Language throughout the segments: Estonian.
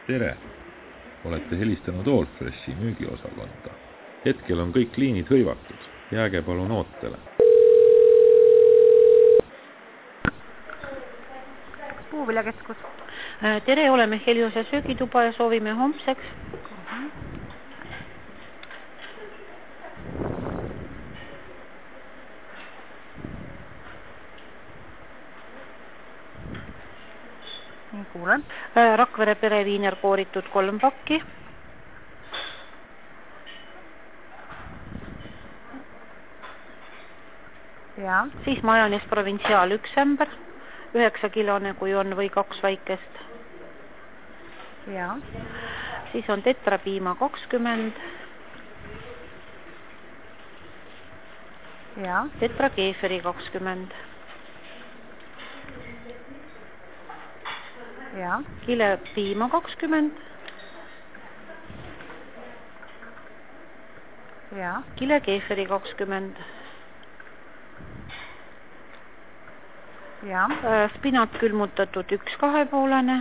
Tere! Olete helistanud Allfreshi müügiosakonda. Hetkel on kõik liinid hõivatud. Jääge palun ootele. Puuviljakeskus. Tere, oleme Heliose söögituba ja soovime homseks. Nii, kuulen. Rakvere pereviiner kooritud 3 pakki. Ja. Siis majonees provintsiaal 1 ämber, 9-kilone kui on või 2 väikest. Ja. Siis on tetrapiima 20. Ja. Tetrakeeferi 20. Ja. Kilepiima 20. Ja. Kilekeeferi 20. Ja. Spinat külmutatud 1 2,5.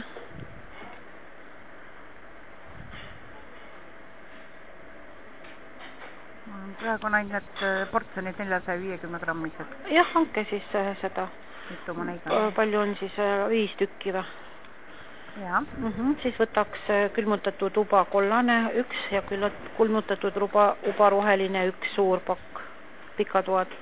Praegu on ainult portsjonid 450 grammised. Jah, hanke siis seda. Mitu ma neid on? Palju on siis 5 tükki või? Ja. Siis võtaks külmutatud uba kollane 1 ja külmutatud uba roheline 1 suur pakk, pikatoad.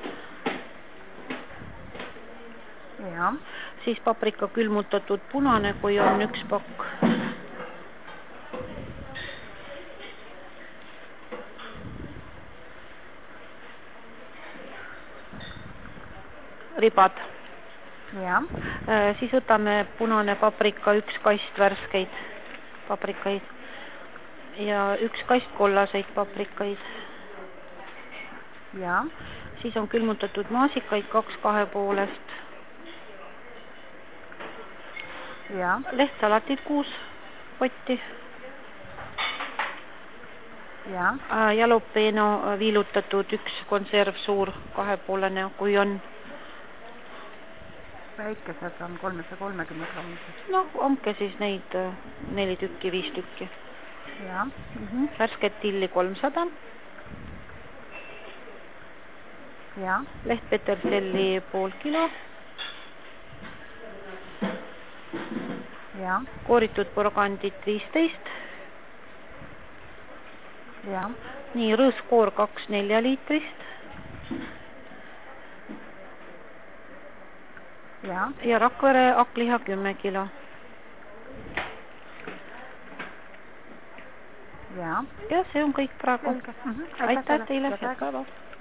Ja. Siis paprika külmutatud punane, kui on 1 pakk. Ribad. Ja. Siis võtame punane paprika 1 kast värskeid paprikaid ja 1 kast kollaseid paprikaid. Ja. Siis on külmutatud maasikaid 2 2,5. Ja. Lehtsalatit 6 potti. Ja. Jalapeno viilutatud 1 konserv suur 2,5, kui on. Väikesed on 330 grammised. No, onke siis neid 4 tükki, 5 tükki. Ja. Värsket tilli 300. Ja. Lehtpeterselli pool kilo. Ja. Kooritud porgandit 15. Ja. Nii, rõõskoor 2 4 liitrist. Ja. Ja Rakvere hakkliha 10 kilo. Ja. Ja see on kõik praegu. Selge. Aitäh teile, head päeva.